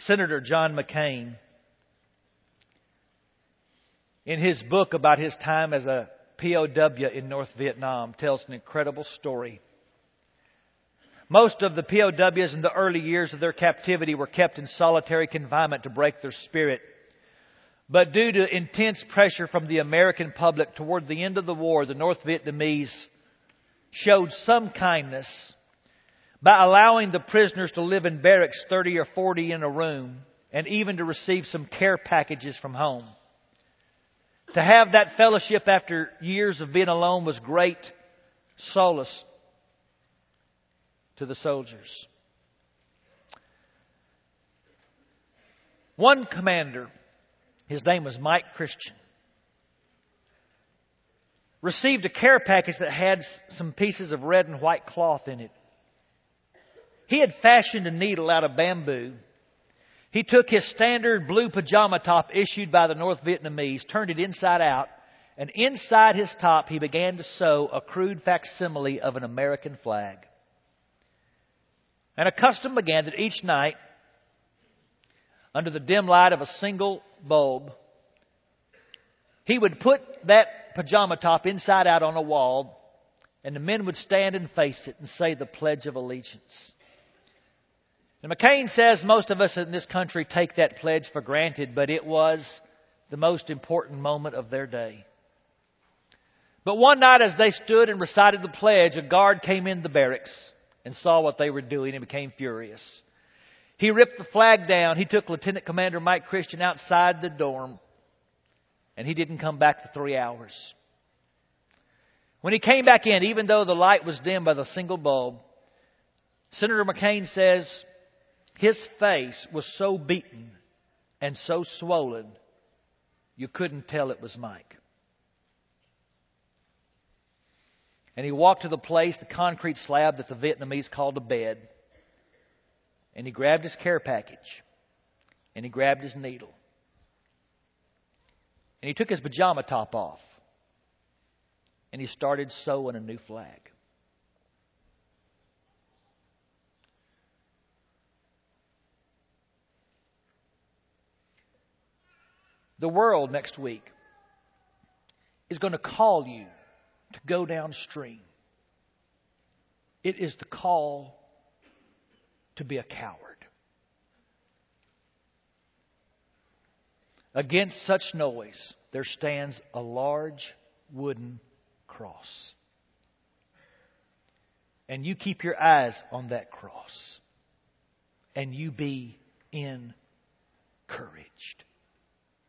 Senator John McCain, in his book about his time as a POW in North Vietnam, tells an incredible story. Most of the POWs in the early years of their captivity were kept in solitary confinement to break their spirit. But due to intense pressure from the American public toward the end of the war, the North Vietnamese showed some kindness by allowing the prisoners to live in barracks 30 or 40 in a room, and even to receive some care packages from home. To have that fellowship after years of being alone was great solace to the soldiers. One commander, his name was Mike Christian, received a care package that had some pieces of red and white cloth in it. He had fashioned a needle out of bamboo. He took his standard blue pajama top issued by the North Vietnamese, turned it inside out, and inside his top he began to sew a crude facsimile of an American flag. And a custom began that each night, under the dim light of a single bulb, he would put that pajama top inside out on a wall, and the men would stand and face it and say the Pledge of Allegiance. And McCain says most of us in this country take that pledge for granted, but it was the most important moment of their day. But one night as they stood and recited the pledge, a guard came in the barracks and saw what they were doing and became furious. He ripped the flag down. He took Lieutenant Commander Mike Christian outside the dorm, and he didn't come back for 3 hours. When he came back in, even though the light was dim by the single bulb, Senator McCain says his face was so beaten and so swollen, you couldn't tell it was Mike. And he walked to the place, the concrete slab that the Vietnamese called a bed, and he grabbed his care package, and he grabbed his needle, and he took his pajama top off, and he started sewing a new flag. The world next week is going to call you to go downstream. It is the call to be a coward. Against such noise, there stands a large wooden cross. And you keep your eyes on that cross. And you be encouraged.